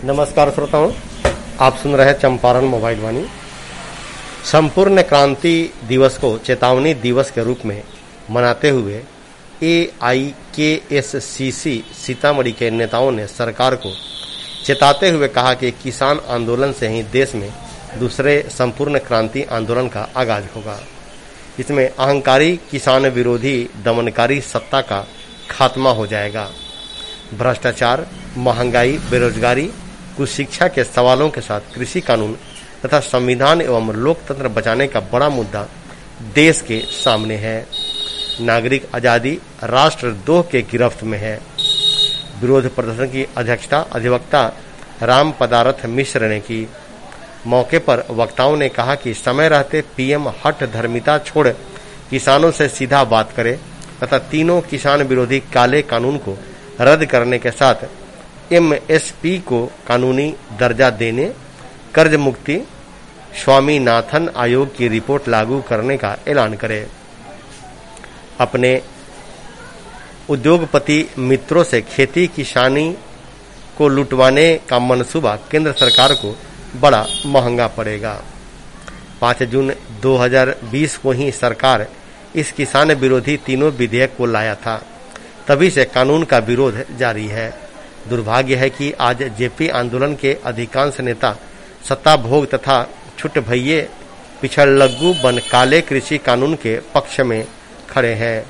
नमस्कार श्रोताओं, आप सुन रहे हैं चंपारण मोबाइल वाणी। संपूर्ण क्रांति दिवस को चेतावनी दिवस के रूप में मनाते हुए AIKSCC सीतामढ़ी के नेताओं ने सरकार को चेताते हुए कहा कि किसान आंदोलन से ही देश में दूसरे संपूर्ण क्रांति आंदोलन का आगाज होगा। इसमें अहंकारी किसान विरोधी दमनकारी सत्ता का खात्मा हो जाएगा। भ्रष्टाचार, महंगाई, बेरोजगारी, कुशिक्षा के सवालों के साथ कृषि कानून तथा संविधान एवं लोकतंत्र बचाने का बड़ा मुद्दा देश के सामने है। नागरिक आजादी राष्ट्रद्रोह के गिरफ्त में है। विरोध प्रदर्शन की अध्यक्षता अधिवक्ता राम पदारथ मिश्र ने की। मौके पर वक्ताओं ने कहा कि समय रहते पीएम हठ धर्मिता छोड़ किसानों से सीधा बात करे तथा तीनों किसान विरोधी काले कानून को रद्द करने के साथ MSP को कानूनी दर्जा देने, कर्ज मुक्ति, स्वामीनाथन आयोग की रिपोर्ट लागू करने का ऐलान करे। अपने उद्योगपति मित्रों से खेती किसानी को लुटवाने का मंसूबा केंद्र सरकार को बड़ा महंगा पड़ेगा। 5 जून 2020 को ही सरकार इस किसान विरोधी तीनों विधेयक को लाया था। तभी से कानून का विरोध जारी है। दुर्भाग्य है कि आज जेपी आंदोलन के अधिकांश नेता सत्ता भोग तथा छुट भइये पिछड़लग्गू बन काले कृषि कानून के पक्ष में खड़े हैं।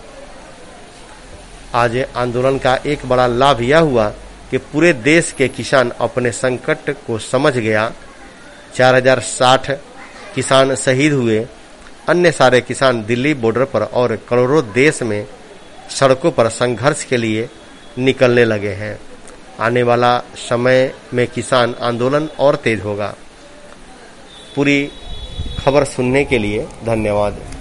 आज आंदोलन का एक बड़ा लाभ यह हुआ कि पूरे देश के किसान अपने संकट को समझ गया। 4060 किसान शहीद हुए। अन्य सारे किसान दिल्ली बॉर्डर पर और करोड़ों देश में सड़कों पर संघर्ष के लिए निकलने लगे हैं। आने वाला समय में किसान आंदोलन और तेज होगा। पूरी खबर सुनने के लिए धन्यवाद।